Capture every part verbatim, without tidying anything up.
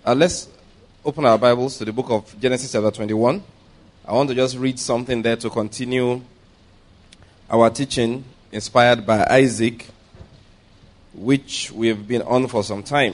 Uh, let's open our Bibles to the book of Genesis chapter twenty-one. I want to just read something there to continue our teaching inspired by Isaac, which we have been on for some time.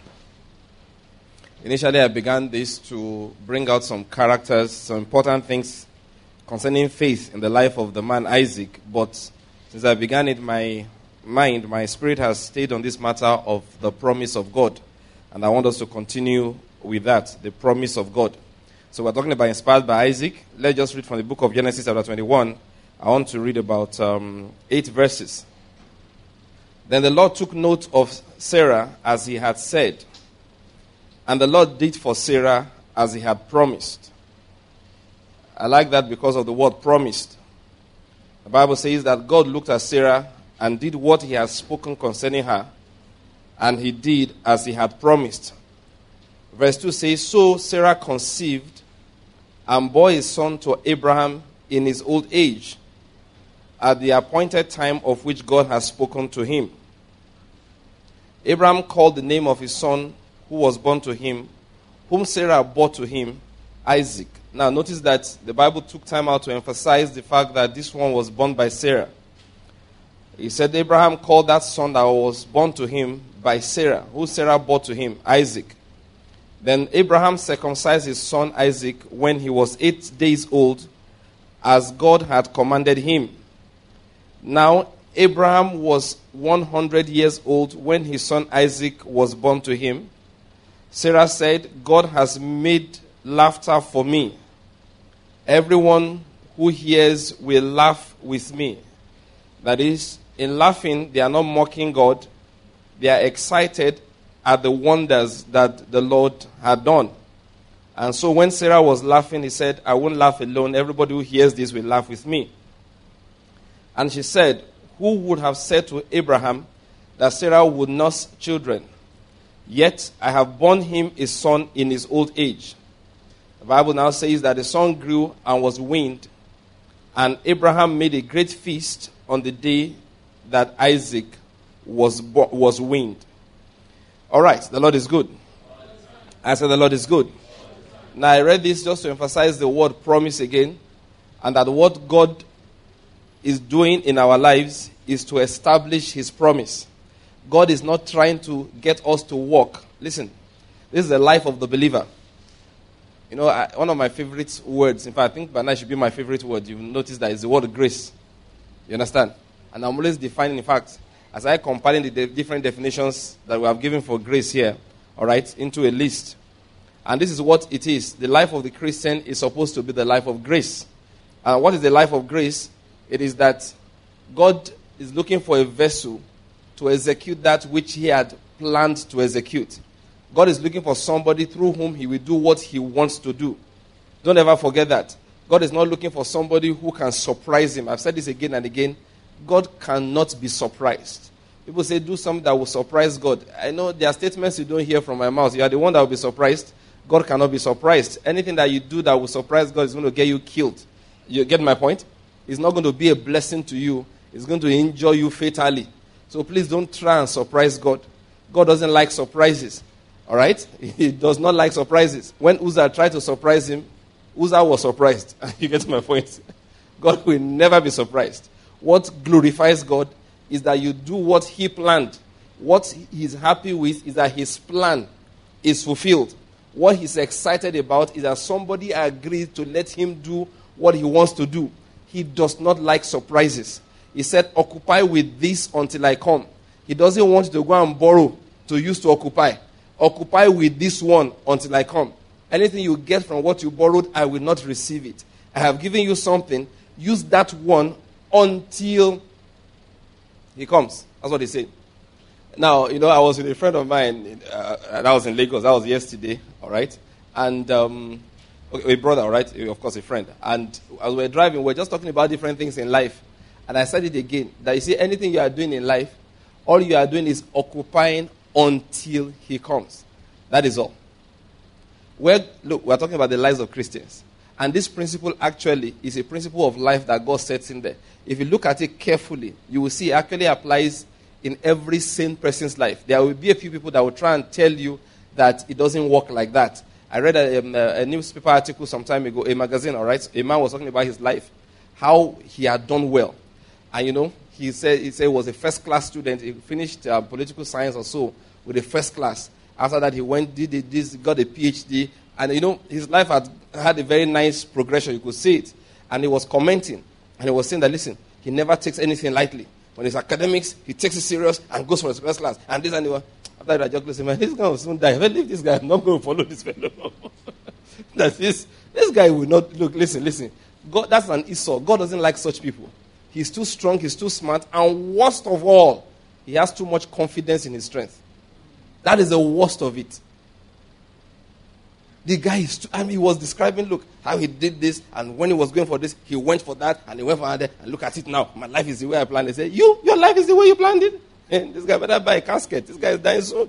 Initially, I began this to bring out some characters, some important things concerning faith in the life of the man Isaac. But since I began it, my mind, my spirit has stayed on this matter of the promise of God. And I want us to continue with that, the promise of God. So we're talking about inspired by Isaac. Let's just read from the book of Genesis chapter twenty-one. I want to read about um, eight verses. Then the Lord took note of Sarah as he had said. And the Lord did for Sarah as he had promised. I like that because of the word promised. The Bible says that God looked at Sarah and did what he had spoken concerning her. And he did as he had promised. Verse two says, So Sarah conceived and bore a son to Abraham in his old age, at the appointed time of which God has spoken to him. Abraham called the name of his son who was born to him, whom Sarah bore to him, Isaac. Now notice that the Bible took time out to emphasize the fact that this one was born by Sarah. He said Abraham called that son that was born to him by Sarah, who Sarah bore to him, Isaac. Then Abraham circumcised his son Isaac when he was eight days old, as God had commanded him. Now Abraham was one hundred years old when his son Isaac was born to him. Sarah said, God has made laughter for me. Everyone who hears will laugh with me. That is, in laughing, they are not mocking God. They are excited at the wonders that the Lord had done. And so when Sarah was laughing, he said, I won't laugh alone. Everybody who hears this will laugh with me. And she said, who would have said to Abraham that Sarah would nurse children? Yet I have borne him a son in his old age. The Bible now says that the son grew and was weaned. And Abraham made a great feast on the day that Isaac was was weaned. All right, the Lord is good. I said the Lord is good. Now I read this just to emphasize the word promise again, and that what God is doing in our lives is to establish his promise. God is not trying to get us to walk. Listen, this is the life of the believer. You know, I, one of my favorite words, in fact, I think by now should be my favorite word. You've noticed that is the word grace. You understand? And I'm always defining, in fact, as I compiling the de- different definitions that we have given for grace here, all right, into a list. And this is what it is. The life of the Christian is supposed to be the life of grace. And what is the life of grace? It is that God is looking for a vessel to execute that which he had planned to execute. God is looking for somebody through whom he will do what he wants to do. Don't ever forget that. God is not looking for somebody who can surprise him. I've said this again and again. God cannot be surprised. People say, do something that will surprise God. I know there are statements you don't hear from my mouth. You are the one that will be surprised. God cannot be surprised. Anything that you do that will surprise God is going to get you killed. You get my point? It's not going to be a blessing to you. It's going to injure you fatally. So please don't try and surprise God. God doesn't like surprises. All right? He does not like surprises. When Uzzah tried to surprise him, Uzzah was surprised. You get my point? God will never be surprised. What glorifies God is that you do what he planned. What he's happy with is that his plan is fulfilled. What he's excited about is that somebody agreed to let him do what he wants to do. He does not like surprises. He said, occupy with this until I come. He doesn't want you to go and borrow to use to occupy. Occupy with this one until I come. Anything you get from what you borrowed, I will not receive it. I have given you something. Use that one until he comes. That's what they say. Now, you know, I was with a friend of mine. Uh, that was in Lagos. That was yesterday. All right. And um, okay, a brother, all right? Of course, a friend. And as we were driving, we were just talking about different things in life. And I said it again. That you see, anything you are doing in life, all you are doing is occupying until he comes. That is all. We're, look, we're talking about the lives of Christians. And this principle actually is a principle of life that God sets in there. If you look at it carefully, you will see it actually applies in every sane person's life. There will be a few people that will try and tell you that it doesn't work like that. I read a, um, a newspaper article some time ago, a magazine, all right? A man was talking about his life, how he had done well. And, you know, he said he said he was a first-class student. He finished uh, political science or so with a first class. After that, he went, did this, got a P H D. And, you know, his life had had a very nice progression. You could see it. And he was commenting. And he was saying that, listen, he never takes anything lightly. When it's academics, he takes it serious and goes for his first class. And this and that. After that, I just listen, man, this guy will soon die. If I leave this guy, I'm not going to follow this fellow. That this, this guy will not, look, listen, listen. God, that's an Esau. God doesn't like such people. He's too strong, he's too smart, and worst of all, he has too much confidence in his strength. That is the worst of it. The guy is too, I mean, he was describing, look, how he did this, and when he was going for this, he went for that, and he went for that, and look at it now. My life is the way I planned it. They say, you, your life is the way you planned it? And this guy better buy a casket. This guy is dying soon.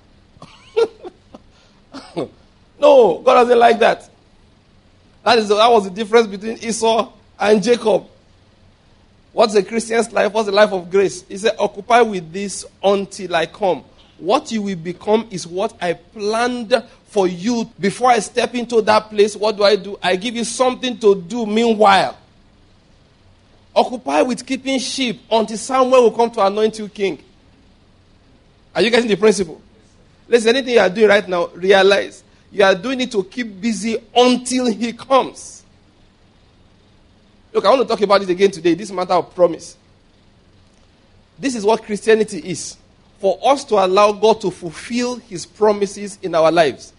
No, God doesn't like that. That is that was the difference between Esau and Jacob. What's a Christian's life? What's the life of grace? He said, occupy with this until I come. What you will become is what I planned for you. Before I step into that place, what do I do? I give you something to do meanwhile. Occupy with keeping sheep until Samuel will come to anoint you king. Are you getting the principle? Listen, anything you are doing right now, realize you are doing it to keep busy until he comes. Look, I want to talk about it again today, this matter of promise. This is what Christianity is. For us to allow God to fulfill his promises in our lives.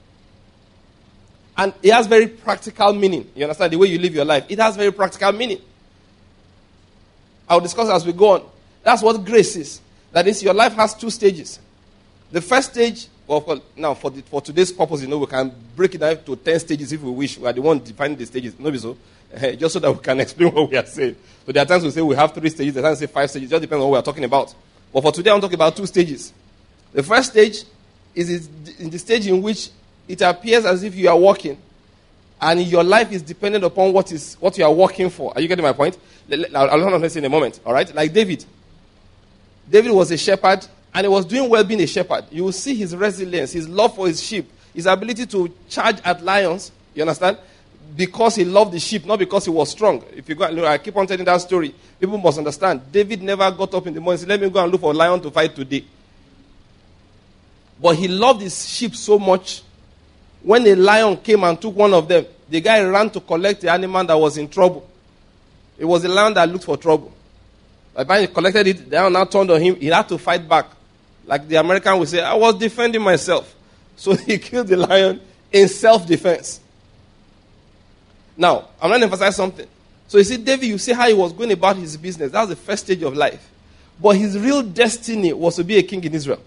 And it has very practical meaning. You understand? The way you live your life. It has very practical meaning. I'll discuss as we go on. That's what grace is. That is, your life has two stages. The first stage, well, now for, the, for today's purpose, you know, we can break it down to ten stages if we wish. We are the one defining the stages. No, so. Uh, just so that we can explain what we are saying. So there are times we say we have three stages, there are times we say five stages. It just depends on what we are talking about. But for today, I'm talking about two stages. The first stage is in the stage in which it appears as if you are walking, and your life is dependent upon what is what you are working for. Are you getting my point? I'll learn on this in a moment. All right? Like David. David was a shepherd, and he was doing well being a shepherd. You will see his resilience, his love for his sheep, his ability to charge at lions. You understand? Because he loved the sheep, not because he was strong. If you go, look, I keep on telling that story. People must understand. David never got up in the morning and said, let me go and look for a lion to fight today. But he loved his sheep so much. When a lion came and took one of them, the guy ran to collect the animal that was in trouble. It was the lion that looked for trouble. By the time he collected it, the lion now turned on him. He had to fight back. Like the American would say, I was defending myself. So he killed the lion in self-defense. Now, I'm going to emphasize something. So you see, David, you see how he was going about his business. That was the first stage of life. But his real destiny was to be a king in Israel.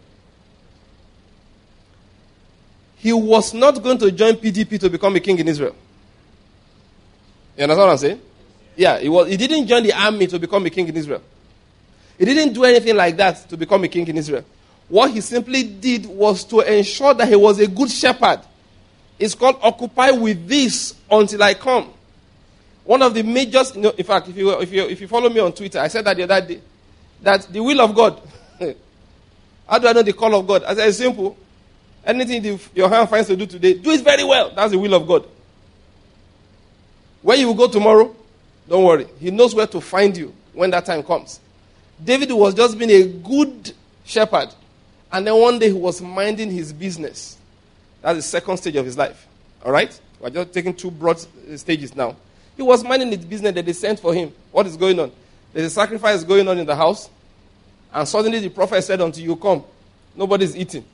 He was not going to join P D P to become a king in Israel. You understand what I'm saying? Yeah, he, was, he didn't join the army to become a king in Israel. He didn't do anything like that to become a king in Israel. What he simply did was to ensure that he was a good shepherd. It's called occupy with this until I come. One of the major, you know, in fact, if you, if, you, if you follow me on Twitter, I said that the other day, that the will of God, how do I know the call of God? I said, it's simple. Anything the, your hand finds to do today, do it very well. That's the will of God. Where you will go tomorrow, don't worry. He knows where to find you when that time comes. David was just being a good shepherd. And then one day he was minding his business. That's the second stage of his life. All right? We're just taking two broad stages now. He was minding his business that they sent for him. What is going on? There's a sacrifice going on in the house. And suddenly the prophet said unto you, come. Nobody's eating.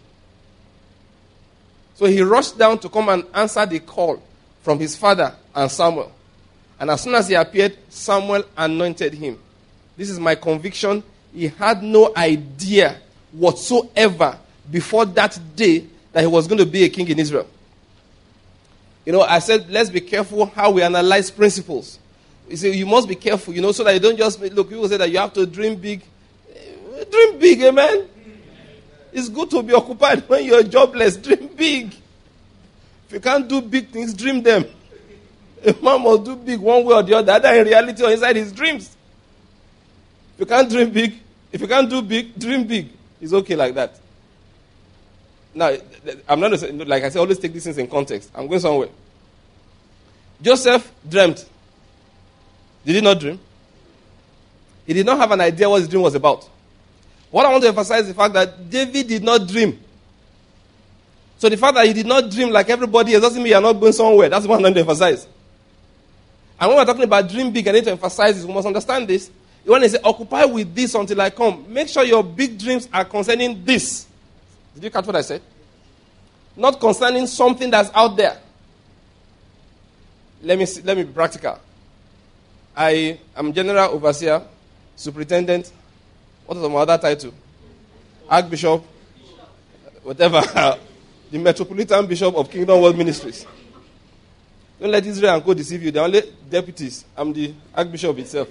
So he rushed down to come and answer the call from his father and Samuel. And as soon as he appeared, Samuel anointed him. This is my conviction. He had no idea whatsoever before that day that he was going to be a king in Israel. You know, I said, let's be careful how we analyze principles. You see, you must be careful, you know, so that you don't just, look, people say that you have to dream big. Dream big, amen? It's good to be occupied when you're jobless. Dream big. If you can't do big things, dream them. A man must do big one way or the other, either in reality or inside his dreams. If you can't dream big, if you can't do big, dream big. It's okay like that. Now, I'm not like I say, always take these things in context. I'm going somewhere. Joseph dreamt. Did he not dream? He did not have an idea what his dream was about. What I want to emphasize is the fact that David did not dream. So the fact that he did not dream like everybody else doesn't mean you're not going somewhere. That's what I'm trying to emphasize. And when we're talking about dream big, I need to emphasize this. We must understand this. When they say, occupy with this until I come, make sure your big dreams are concerning this. Did you catch what I said? Not concerning something that's out there. Let me see, let me be practical. I am general overseer, superintendent. What is my other title? Archbishop, whatever. The Metropolitan Bishop of Kingdom World Ministries. Don't let Israel and Co deceive you. They're only deputies. I'm the Archbishop itself.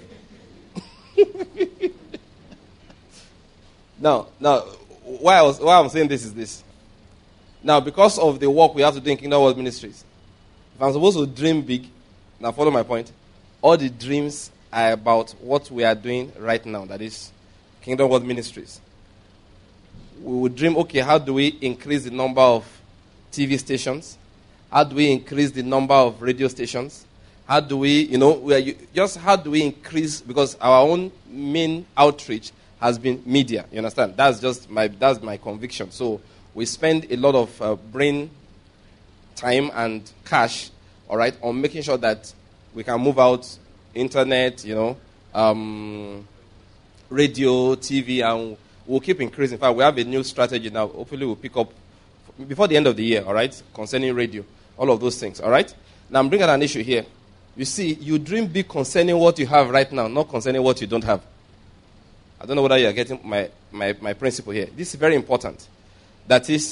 now, now, why, I was, why I'm saying this is this. Now, because of the work we have to do in Kingdom World Ministries, if I'm supposed to dream big, now follow my point, all the dreams are about what we are doing right now, that is Kingdom World Ministries. We would dream, okay, how do we increase the number of T V stations? How do we increase the number of radio stations? How do we, you know, we are, just how do we increase, because our own main outreach has been media, you understand? That's just my, that's my conviction. So we spend a lot of uh, brain time and cash, all right, on making sure that we can move out internet, you know, um, radio, T V, and we'll keep increasing. In fact, we have a new strategy now. Hopefully we'll pick up before the end of the year, all right, concerning radio, all of those things, all right? Now I'm bringing an issue here. You see, you dream big concerning what you have right now, not concerning what you don't have. I don't know whether you're getting my, my, my principle here. This is very important. That is,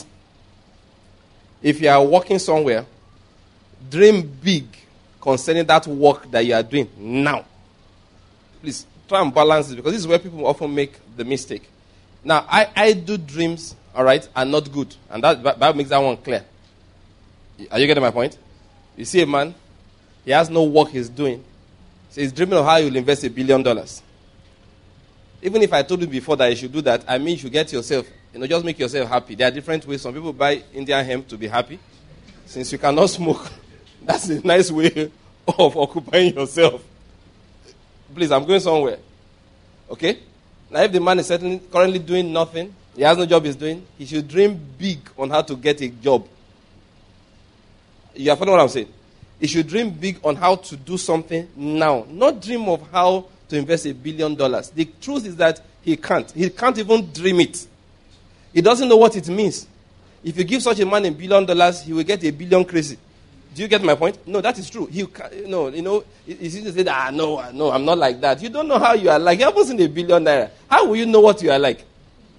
if you are working somewhere, dream big concerning that work that you are doing now. Please, try and balance it, because this is where people often make the mistake. Now, I, I do dreams, all right, are not good. And that, that makes that one clear. Are you getting my point? You see a man, he has no work he's doing. So he's dreaming of how he'll invest a billion dollars. Even if I told you before that you should do that, I mean you should get yourself, you know, just make yourself happy. There are different ways. Some people buy Indian hemp to be happy. Since you cannot smoke, that's a nice way of occupying yourself. Please, I'm going somewhere. Okay? Now, if the man is certainly currently doing nothing, he has no job he's doing, he should dream big on how to get a job. You are following what I'm saying? He should dream big on how to do something now. Not dream of how to invest a billion dollars. The truth is that he can't. He can't even dream it. He doesn't know what it means. If you give such a man a billion dollars, he will get a billion crazy. Do you get my point? No, that is true. He, no, you know, it's easy to say that, ah, no, no, I'm not like that. You don't know how you are like. You haven't seen a billion naira. How will you know what you are like?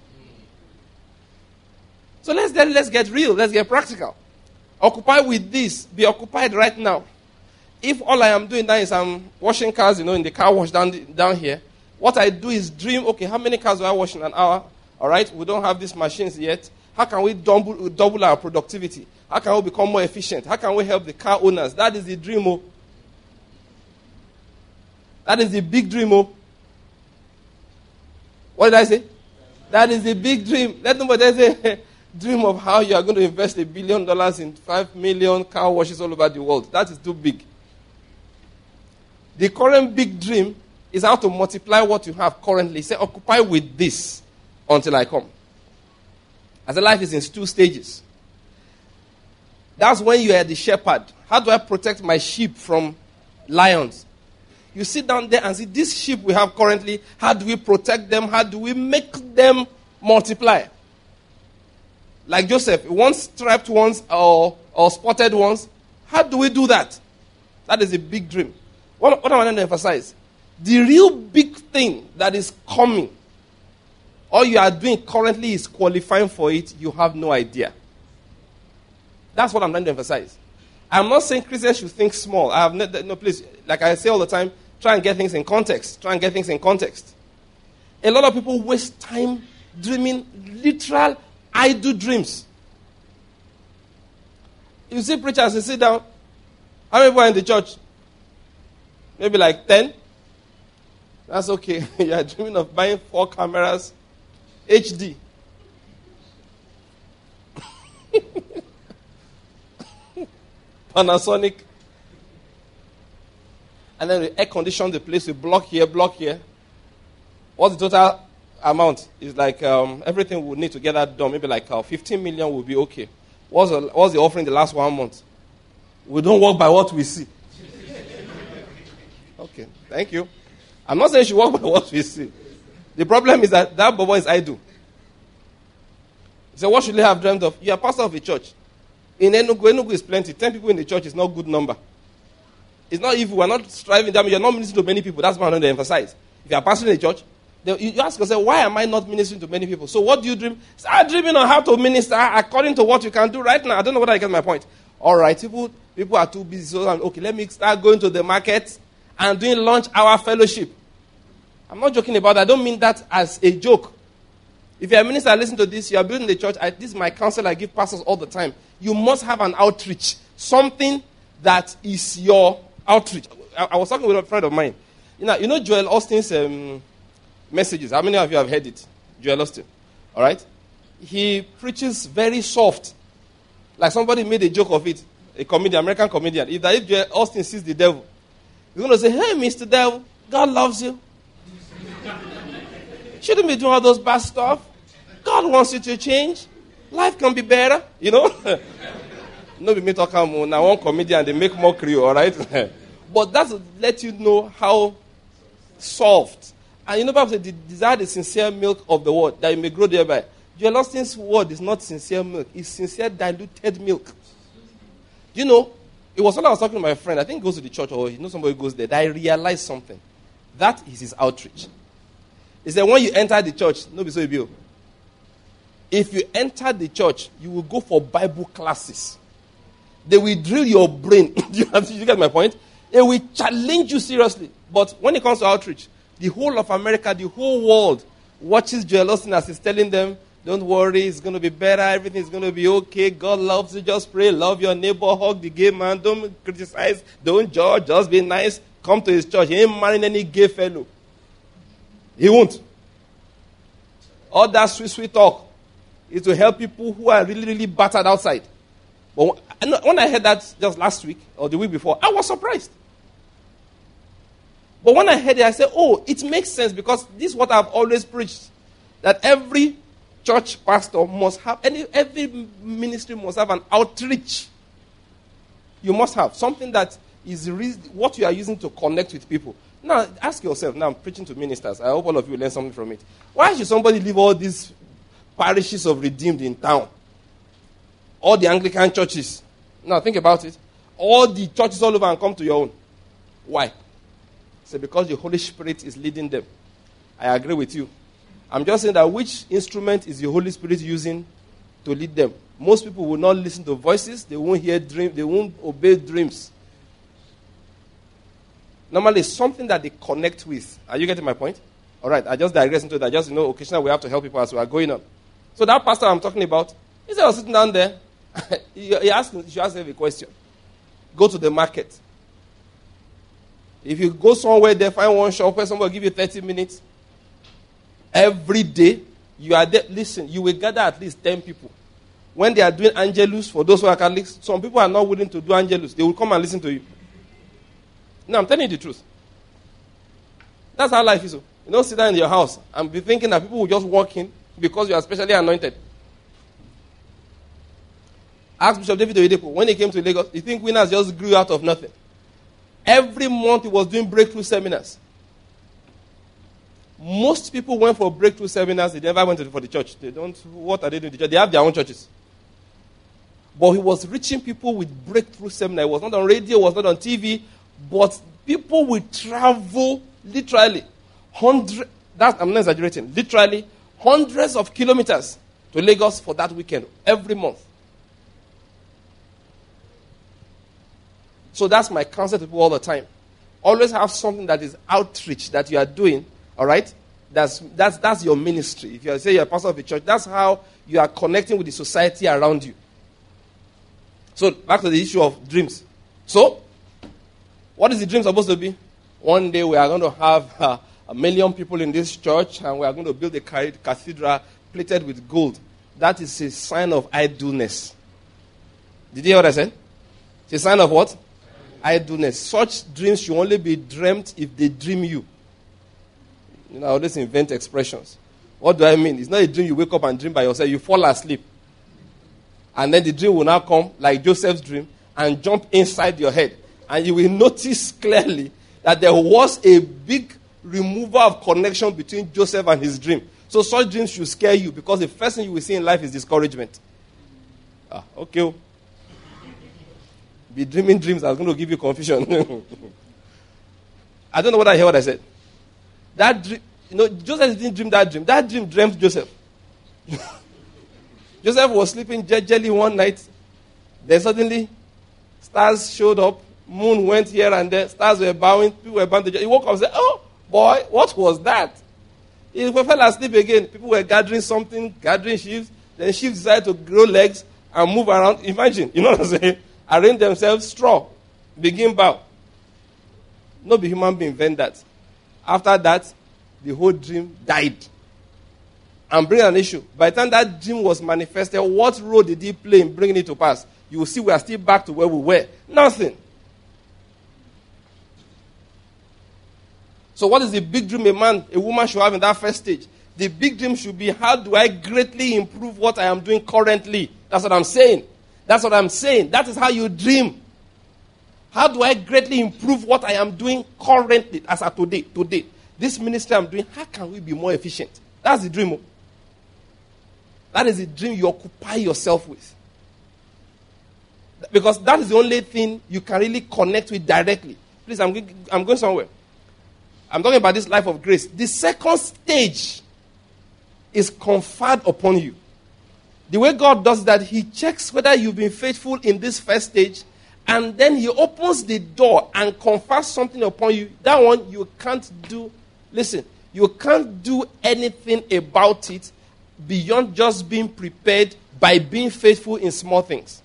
So let's then let's get real. Let's get practical. Occupy with this. Be occupied right now. If all I am doing now is I'm washing cars, you know, in the car wash down, down here, what I do is dream, okay, how many cars do I wash in an hour? All right, we don't have these machines yet. How can we double, double our productivity? How can we become more efficient? How can we help the car owners? That is the dream. Oh. That is the big dream. Oh. What did I say? That is the big dream. Let nobody say, dream of how you are going to invest a billion dollars in five million car washes all over the world. That is too big. The current big dream is how to multiply what you have currently. Say, occupy with this until I come. As a life is in two stages. That's when you are the shepherd. How do I protect my sheep from lions? You sit down there and see this sheep we have currently. How do we protect them? How do we make them multiply? Like Joseph, one striped ones or, or spotted ones. How do we do that? That is a big dream. What, what I want to emphasize, the real big thing that is coming, all you are doing currently is qualifying for it. You have no idea. That's what I'm trying to emphasize. I'm not saying Christians should think small. I have no, no place. Like I say all the time, try and get things in context. Try and get things in context. A lot of people waste time dreaming literal idle dreams. You see preachers, you sit down. How many people are in the church? Maybe like ten. That's okay. You are dreaming of buying four cameras, H D. Panasonic. And then we air condition the place, we block here, block here. What's the total amount? It's like um, everything we need to get that done. Maybe like uh, fifteen million will be okay. What's the, what's the offering the last one month? We don't work by what we see. Okay, thank you. I'm not saying you should work by what we see. The problem is that that boy is idle. So what should they have dreamt of? You are pastor of a church. In Enugu, Enugu is plenty. Ten people in the church is not a good number. It's not if we are not striving. That means you're not ministering to many people. That's what I want to emphasize. If you are pastoring a church, then you ask yourself, why am I not ministering to many people? So what do you dream? Start dreaming on how to minister according to what you can do right now. I don't know whether I get my point. All right, people, people are too busy. So I'm, okay, let me start going to the market and doing lunch hour fellowship. I'm not joking about that. I don't mean that as a joke. If you're a minister, listen to this. You are building the church. I, this is my counsel I give pastors all the time. You must have an outreach. Something that is your outreach. I, I was talking with a friend of mine. You know, you know Joel Austin's um, messages. How many of you have heard it? Joel Austin. All right? He preaches very soft. Like somebody made a joke of it. A comedian, American comedian. If that if Joel Austin sees the devil, he's going to say, hey, Mister Devil, God loves you. Shouldn't be doing all those bad stuff. God wants you to change. Life can be better, you know. No, be me talking now. One comedian, they make mockery, all right. But that's to let you know how soft. And you know, Bible says, desire the sincere milk of the word that you may grow thereby. Joel Austin's word is not sincere milk; it's sincere diluted milk. You know, it was when I was talking to my friend. I think he goes to the church, or you know somebody goes there. That I realized something. That is his outreach. He said, when you enter the church, no be so you be. If you enter the church, you will go for Bible classes. They will drill your brain. Do you, have, you get my point? They will challenge you seriously. But when it comes to outreach, the whole of America, the whole world watches Joel Austin as he's telling them, don't worry, it's going to be better, everything's going to be okay, God loves you, just pray, love your neighbor, hug the gay man, don't criticize, don't judge, just be nice, come to his church. He ain't marrying any gay fellow. He won't. All that sweet, sweet talk is to help people who are really, really battered outside. But when I heard that just last week or the week before, I was surprised. But when I heard it, I said, oh, it makes sense because this is what I've always preached. That every church pastor must have, any, every ministry must have an outreach. You must have something that is re- what you are using to connect with people. Now, ask yourself, now I'm preaching to ministers. I hope all of you learn something from it. Why should somebody leave all these parishes of Redeemed in town? All the Anglican churches. Now, think about it. All the churches all over and come to your own. Why? Say, because the Holy Spirit is leading them. I agree with you. I'm just saying that which instrument is the Holy Spirit using to lead them? Most people will not listen to voices. They won't hear dreams. They won't obey dreams. Normally, it's something that they connect with. Are you getting my point? All right, I just digress into that. Just, you know, occasionally we have to help people as we are going on. So that pastor I'm talking about, instead of sitting down there, he, he asked, you should ask him a question. Go to the market. If you go somewhere there, find one shop where somebody will give you thirty minutes, every day, you are there. Listen, you will gather at least ten people. When they are doing Angelus, for those who are Catholics, some people are not willing to do Angelus. They will come and listen to you. No, I'm telling you the truth. That's how life is. You don't sit down in your house and be thinking that people will just walk in because you are specially anointed. Ask Bishop David Oyedepo, when he came to Lagos, you think winners just grew out of nothing? Every month he was doing breakthrough seminars. Most people went for breakthrough seminars. They never went for the church. They don't. What are they doing? The church? They have their own churches. But he was reaching people with breakthrough seminars. It was not on radio. It was not on T V. But people will travel literally hundred. That I'm not exaggerating. Literally hundreds of kilometers to Lagos for that weekend every month. So that's my counsel to people all the time. Always have something that is outreach that you are doing. All right? That's, that's, that's your ministry. If you say you're a pastor of a church, that's how you are connecting with the society around you. So, back to the issue of dreams. So, what is the dream supposed to be? One day we are going to have uh, a million people in this church and we are going to build a cathedral plated with gold. That is a sign of idleness. Did you hear what I said? It's a sign of what? Idleness. Such dreams should only be dreamt if they dream you. You know, I always invent expressions. What do I mean? It's not a dream you wake up and dream by yourself. You fall asleep. And then the dream will now come, like Joseph's dream, and jump inside your head. And you will notice clearly that there was a big removal of connection between Joseph and his dream. So such dreams should scare you, because the first thing you will see in life is discouragement. Ah, okay. Be dreaming dreams that's going to give you confusion. I don't know what I heard what I said. That dream, you know, Joseph didn't dream that dream. That dream dreamt Joseph. Joseph was sleeping gingerly one night. Then suddenly, stars showed up. Moon went here and there. Stars were bowing. People were bowing. He woke up and said, "Oh, boy, what was that?" He fell asleep again. People were gathering something, gathering sheaves. Then sheaves decided to grow legs and move around. Imagine, you know what I'm saying? Arrange themselves, straw, begin bow. No be human being invent that. After that, the whole dream died. And bring an issue. By the time that dream was manifested, what role did he play in bringing it to pass? You will see we are still back to where we were. Nothing. So what is the big dream a man, a woman should have in that first stage? The big dream should be, how do I greatly improve what I am doing currently? That's what I'm saying. That's what I'm saying. That is how you dream. How do I greatly improve what I am doing currently, as of today, today? This ministry I'm doing, how can we be more efficient? That's the dream. That is the dream you occupy yourself with. Because that is the only thing you can really connect with directly. Please, I'm, I'm going somewhere. I'm talking about this life of grace. The second stage is conferred upon you. The way God does that, he checks whether you've been faithful in this first stage, and then he opens the door and confers something upon you. That one you can't do. Listen, you can't do anything about it beyond just being prepared by being faithful in small things.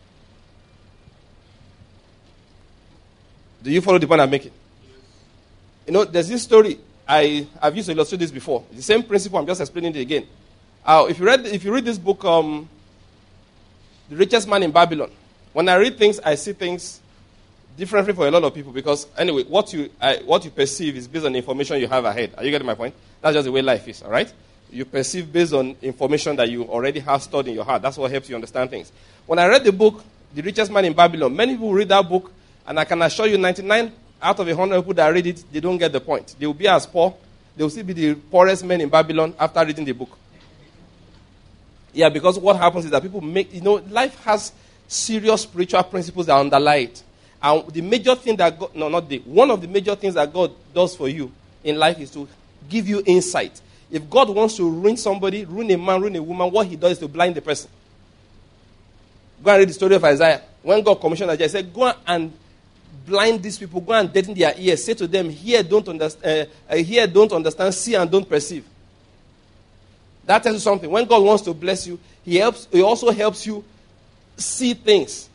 Do you follow the point I'm making? You know, there's this story. I, I've used to illustrate this before. It's the same principle. I'm just explaining it again. Uh, if you read, if you read this book, um, The Richest Man in Babylon, when I read things, I see things differently for a lot of people. Because anyway, what you I, what you perceive is based on the information you have ahead. Are you getting my point? That's just the way life is. All right. You perceive based on information that you already have stored in your heart. That's what helps you understand things. When I read the book, The Richest Man in Babylon, many people read that book, and I can assure you, ninety-nine out of one hundred people that read it, they don't get the point. They will be as poor. They will still be the poorest men in Babylon after reading the book. Yeah, because what happens is that people make, you know, life has serious spiritual principles that underlie it. And the major thing that God, no, not the, one of the major things that God does for you in life is to give you insight. If God wants to ruin somebody, ruin a man, ruin a woman, what he does is to blind the person. Go and read the story of Isaiah. When God commissioned Isaiah, he said, go and blind these people, go and deaden their ears. Say to them, hear, don't understand, uh, uh, hear, don't understand, see, and don't perceive. That tells you something. When God wants to bless you, he helps. He also helps you see things.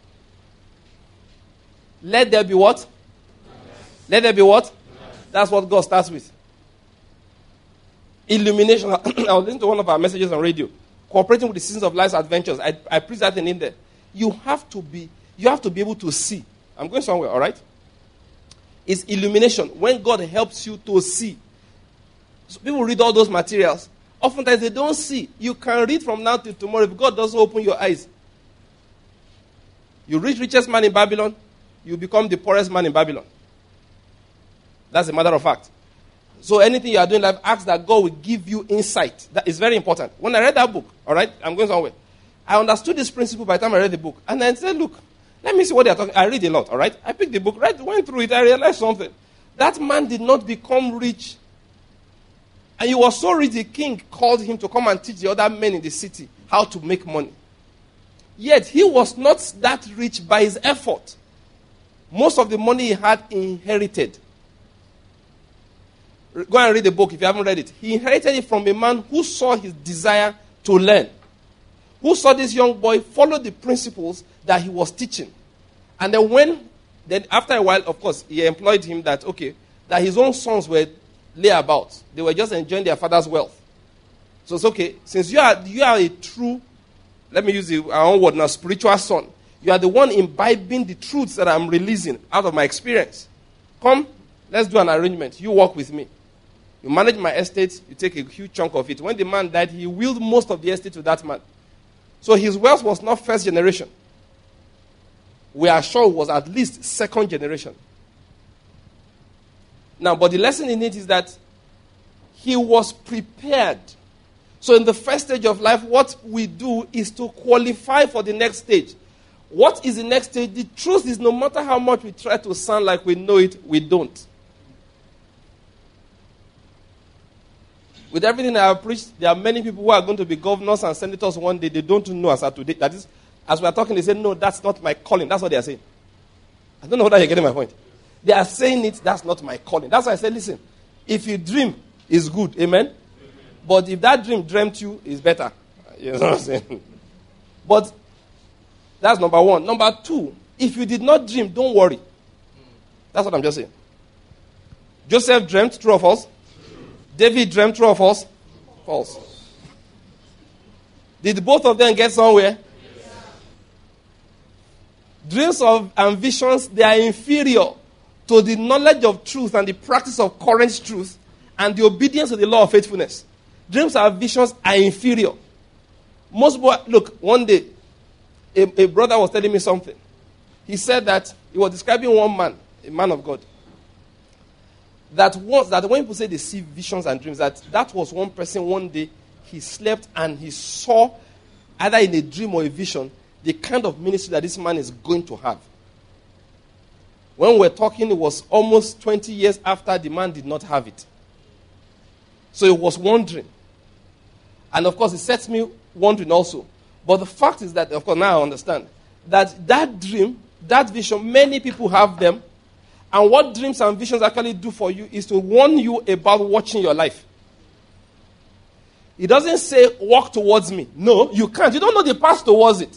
Let there be what? Yes. Let there be what? Yes. That's what God starts with. Illumination. I was listening to one of our messages on radio. Cooperating with the seasons of life's adventures. I, I preach that in there. You have to be, you have to be able to see. I'm going somewhere, all right? It's illumination. When God helps you to see. So people read all those materials. Oftentimes they don't see. You can read from now till tomorrow if God doesn't open your eyes. You reach richest man in Babylon, you become the poorest man in Babylon. That's a matter of fact. So anything you are doing in life, ask that God will give you insight. That is very important. When I read that book, all right, I'm going somewhere. I understood this principle by the time I read the book. And I said, look, let me see what they are talking. I read a lot, all right? I picked the book, read, went through it, I realized something. That man did not become rich. And he was so rich, the king called him to come and teach the other men in the city how to make money. Yet, he was not that rich by his effort. Most of the money he had inherited. Go and read the book if you haven't read it. He inherited it from a man who saw his desire to learn. Who saw this young boy follow the principles that he was teaching. And then when, then after a while, of course, he employed him that, okay, that his own sons were lay about. They were just enjoying their father's wealth. So it's okay. Since you are you are a true, let me use the, our own word now, spiritual son, You are the one imbibing the truths that I'm releasing out of my experience. Come, let's do an arrangement. You work with me. You manage my estate, you take a huge chunk of it. When the man died, he willed most of the estate to that man. So his wealth was not first generation. We are sure it was at least second generation. Now, but the lesson in it is that he was prepared. So in the first stage of life, what we do is to qualify for the next stage. What is the next stage? The truth is, no matter how much we try to sound like we know it, we don't. With everything I have preached, there are many people who are going to be governors and senators one day. They don't know as of today. That is, as we are talking, they say, no, that's not my calling. That's what they are saying. I don't know whether you're getting my point. They are saying it, that's not my calling. That's why I say, listen, if you dream, it's good. Amen? Amen. But if that dream dreamt you, it's better. You know what I'm saying? But that's number one. Number two, if you did not dream, don't worry. That's what I'm just saying. Joseph dreamt, true or false? David dreamt, true or false? False. Did both of them get somewhere? Yes. Dreams of and visions, they are inferior to the knowledge of truth and the practice of current truth and the obedience to the law of faithfulness. Dreams and visions are inferior. Most boy, look, one day, a, a brother was telling me something. He said that he was describing one man, a man of God. That once, that when people say they see visions and dreams, that that was one person one day, he slept and he saw, either in a dream or a vision, the kind of ministry that this man is going to have. When we're talking, it was almost twenty years after the man did not have it. So it was wondering. And of course, it sets me wondering also. But the fact is that, of course, now I understand, that that dream, that vision, many people have them. And what dreams and visions actually do for you is to warn you about watching your life. It doesn't say, walk towards me. No, you can't. You don't know the path towards it.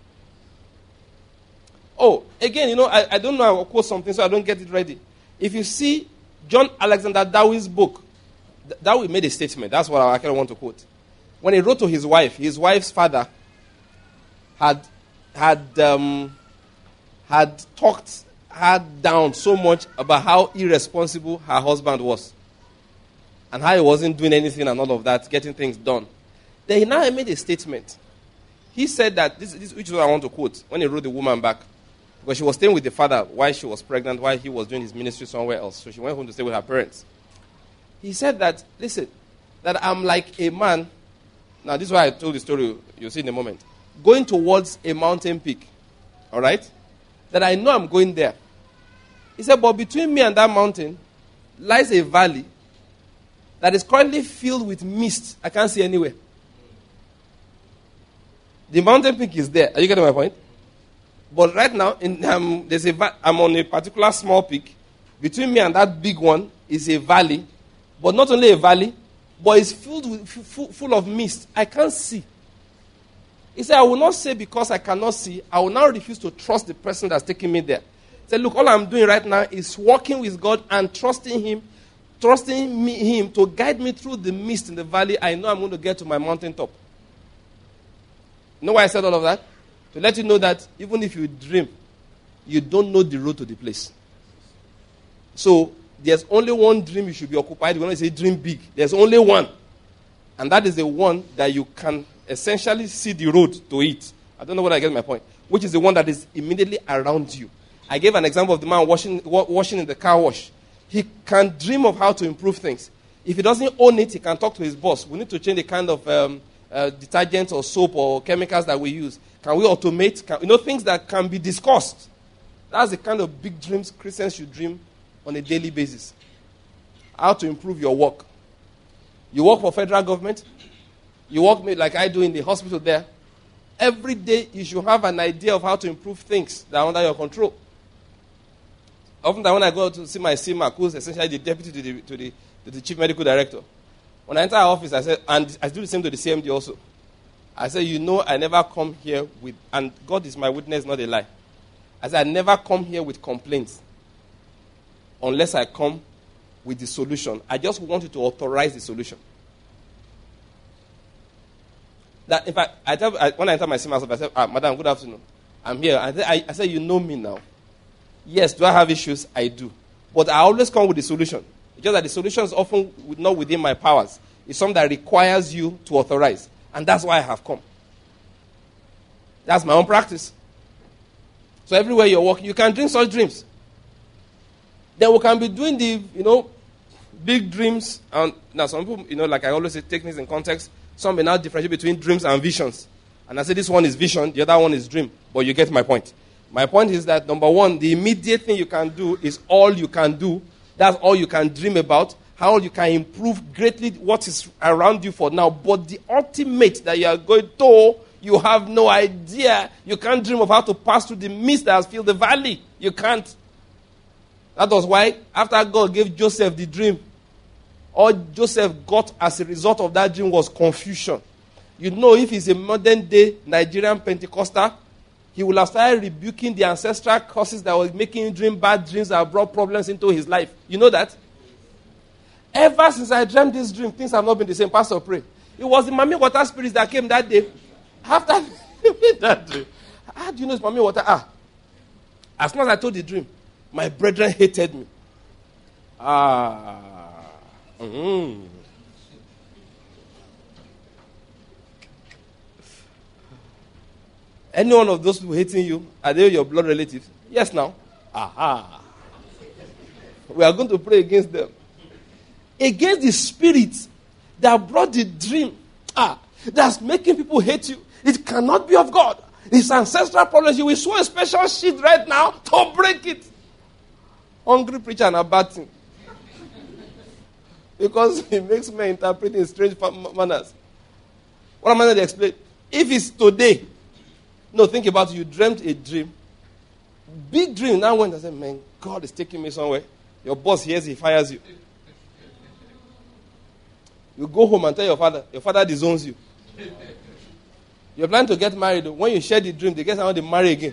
Oh, again, you know, I, I don't know, I'll quote something so I don't get it ready. If you see John Alexander Dowie's book, Dowie made a statement. That's what I actually want to quote. When he wrote to his wife, his wife's father had, had, um, had talked her down so much about how irresponsible her husband was. And how he wasn't doing anything and all of that, getting things done. Then he now made a statement. He said that, this, this which is what I want to quote, when he wrote the woman back. Because she was staying with the father while she was pregnant, while he was doing his ministry somewhere else. So she went home to stay with her parents. He said that, listen, that I'm like a man. Now, this is why I told the story, you'll see in a moment. Going towards a mountain peak. All right? That I know I'm going there. He said, but between me and that mountain lies a valley that is currently filled with mist. I can't see anywhere. The mountain peak is there. Are you getting my point? But right now, in, um, there's a va- I'm on a particular small peak. Between me and that big one is a valley. But not only a valley, but it's filled with, f- full of mist. I can't see. He said, I will not say because I cannot see. I will now refuse to trust the person that's taking me there. He said, look, all I'm doing right now is walking with God and trusting Him, trusting me, Him to guide me through the mist in the valley. I know I'm going to get to my mountaintop. You know why I said all of that? To let you know that even if you dream, you don't know the road to the place. So, there's only one dream you should be occupied with. When I say dream big, there's only one. And that is the one that you can essentially see the road to it. I don't know whether I get my point. Which is the one that is immediately around you. I gave an example of the man washing, washing in the car wash. He can dream of how to improve things. If he doesn't own it, he can talk to his boss. We need to change the kind of um, uh, detergent or soap or chemicals that we use. Can we automate? Can, you know, things that can be discussed. That's the kind of big dreams Christians should dream on a daily basis. How to improve your work. You work for federal government. You work like I do in the hospital there. Every day you should have an idea of how to improve things that are under your control. Often when I go to see my C M A C, who's essentially the deputy to the, to the, to the chief medical director, when I enter our office, I say, and I do the same to the C M D also. I say, you know, I never come here with, and God is my witness, not a lie. I say, I never come here with complaints unless I come with the solution. I just want you to authorize the solution. That, in fact, I tell, I, when I enter my C M A office, I say, ah, Madam, good afternoon. I'm here. I, I, I said, you know me now. Yes, do I have issues? I do. But I always come with the solution. It's just that the solution is often not within my powers. It's something that requires you to authorize. And that's why I have come. That's my own practice. So everywhere you're walking, you can dream such dreams. Then we can be doing the, you know, big dreams. And now some people, you know, like I always say, take things in context. Some may now differentiate between dreams and visions. And I say this one is vision, the other one is dream. But you get my point. My point is that, number one, the immediate thing you can do is all you can do. That's all you can dream about. How you can improve greatly what is around you for now. But the ultimate that you are going to, you have no idea. You can't dream of how to pass through the mist that has filled the valley. You can't. That was why, after God gave Joseph the dream, all Joseph got as a result of that dream was confusion. You know, if he's a modern-day Nigerian Pentecostal, he will have started rebuking the ancestral curses that were making him dream bad dreams that brought problems into his life. You know that? Ever since I dreamt this dream, things have not been the same. Pastor, pray. It was the Mami Water spirits that came that day. After that dream. How do you know it's Mami Water? Ah. As soon as I told the dream, my brethren hated me. Ah. Mm-hmm. Any one of those people hating you, are they your blood relatives? Yes, now. Aha. We are going to pray against them. Against the spirits that brought the dream. Ah, that's making people hate you. It cannot be of God. It's ancestral problems. You will sow a special sheet right now to break it. Hungry preacher and a bad thing. Because he makes men interpret in strange manners. What am I going to explain? If it's today, no, think about it. You dreamt a dream. Big dream. Now when I say, man, God is taking me somewhere. Your boss hears, he fires you. You go home and tell your father. Your father disowns you. You're planning to get married. When you share the dream, they get someone to marry again.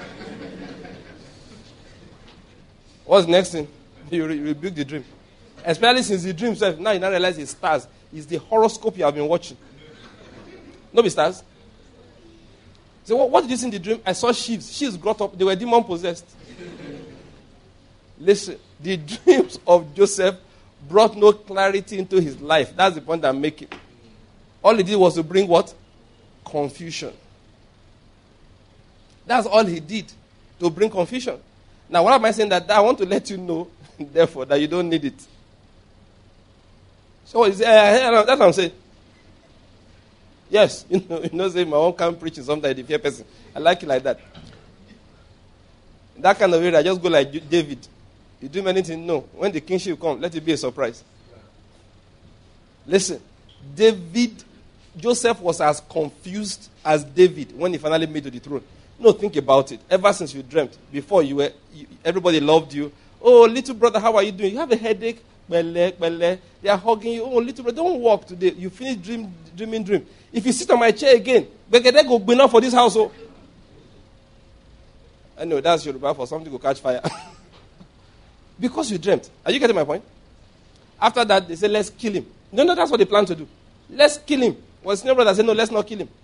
What's the next thing? You re- rebuke the dream. Especially since the dream itself, now you now realize it's stars. It's the horoscope you have been watching. No be stars. So what, what did you see in the dream? I saw sheaves. Sheaves got up. They were demon possessed. Listen, the dreams of Joseph brought no clarity into his life. That's the point I'm making. All he did was to bring what? Confusion. That's all he did, to bring confusion. Now, what am I saying? That, that I want to let you know, therefore, that you don't need it. So, is, uh, that's what I'm saying. Yes, you know, you know, say my own can't preach sometimes the fear person. I like it like that. That kind of way, I just go like David. You do anything? No. When the kingship comes, let it be a surprise. Listen, David, Joseph was as confused as David when he finally made to the throne. No, think about it. Ever since you dreamt, before you were, you, everybody loved you. Oh, little brother, how are you doing? You have a headache? Bele, bele. They are hugging you. Oh, little brother, don't walk today. You finish dream, dreaming dream. If you sit on my chair again, begede go be enough for this house. Oh. I know that's Yoruba for something to catch fire. Because you dreamt. Are you getting my point? After that, they say, let's kill him. No, no, that's what they plan to do. Let's kill him. Well, senior brother said, no, let's not kill him.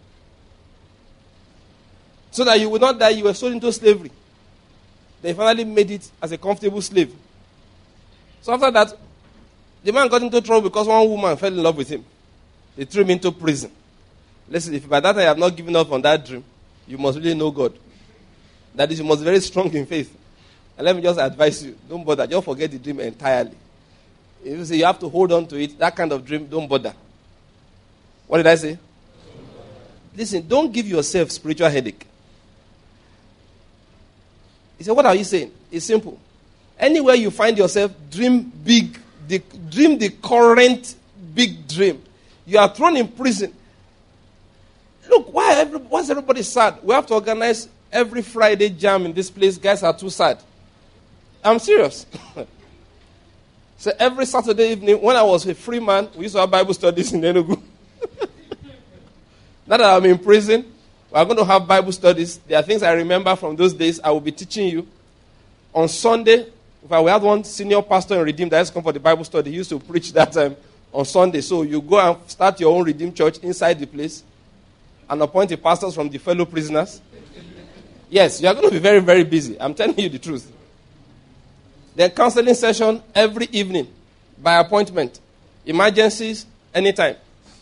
So that you will not die, you were sold into slavery. They finally made it as a comfortable slave. So after that, the man got into trouble because one woman fell in love with him. They threw him into prison. Listen, if by that time you have not given up on that dream, you must really know God. That is, you must be very strong in faith. And let me just advise you, don't bother. Just forget the dream entirely. If you say you have to hold on to it, that kind of dream, don't bother. What did I say? Listen, don't give yourself spiritual headache. He said, what are you saying? It's simple. Anywhere you find yourself, dream big. The, dream the current big dream. You are thrown in prison. Look, why, every, why is everybody sad? We have to organize every Friday jam in this place. Guys are too sad. I'm serious. So every Saturday evening, when I was a free man, we used to have Bible studies in Enugu. Now that I'm in prison, we're going to have Bible studies. There are things I remember from those days I will be teaching you. On Sunday, if I we had one senior pastor in Redeem that has come for the Bible study, he used to preach that time on Sunday. So you go and start your own Redeem church inside the place and appoint the pastors from the fellow prisoners. Yes, you are going to be very, very busy. I'm telling you the truth. Then counseling session every evening by appointment. Emergencies, anytime.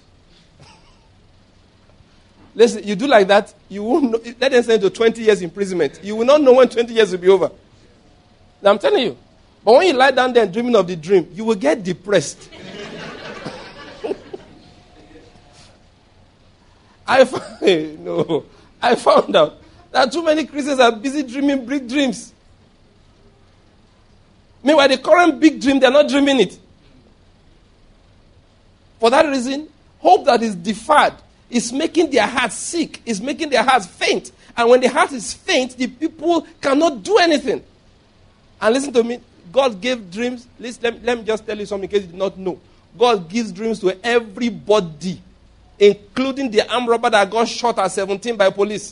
Listen, you do like that, you won't know, let them send you to twenty years imprisonment. You will not know when twenty years will be over. Now, I'm telling you. But when you lie down there dreaming of the dream, you will get depressed. I found, no, I found out that too many Christians are busy dreaming big dreams. Meanwhile, the current big dream, they're not dreaming it. For that reason, hope that is deferred is making their hearts sick, is making their hearts faint. And when the heart is faint, the people cannot do anything. And listen to me, God gave dreams. Listen, let, let me just tell you something in case you did not know. God gives dreams to everybody, including the armed robber that got shot at seventeen by police.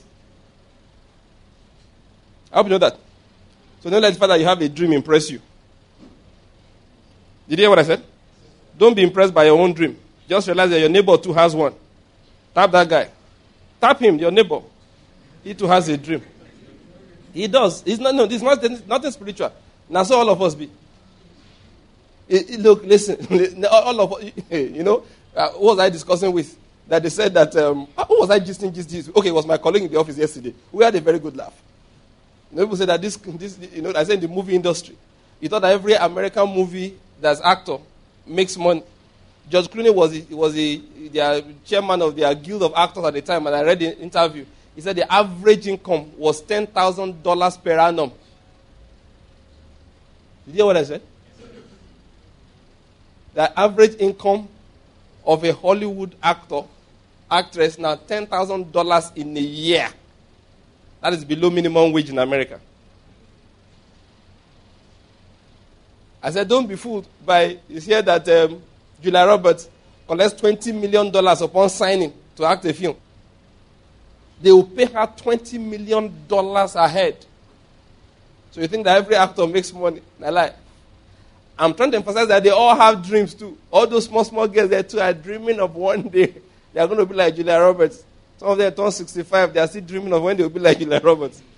I hope you know that. So don't let the fact that you have a dream impress you. Did you hear what I said? Don't be impressed by your own dream. Just realize that your neighbor too has one. Tap that guy. Tap him, your neighbor. He too has a dream. He does. It's not, no, it's not, nothing spiritual. Now, so all of us be. It, it, look, listen. All of us, you know, uh, who was I discussing with? That they said that, um, who was I gisting, gisting? Okay, it was my colleague in the office yesterday. We had a very good laugh. You know, people said that this, this, you know, I said in the movie industry, he thought that every American movie that's actor makes money. George Clooney was the, was the, the chairman of the Guild of Actors at the time, and I read the interview. He said the average income was ten thousand dollars per annum. Did you hear what I said? The average income of a Hollywood actor, actress, now ten thousand dollars in a year. That is below minimum wage in America. I said, don't be fooled by, you hear that um, Julia Roberts collects twenty million dollars upon signing to act a film. They will pay her twenty million dollars ahead. So you think that every actor makes money? I lie. I'm trying to emphasize that they all have dreams too. All those small, small girls there too are dreaming of one day they are going to be like Julia Roberts. Some of them turn sixty-five, they are still dreaming of when they will be like Julia Roberts.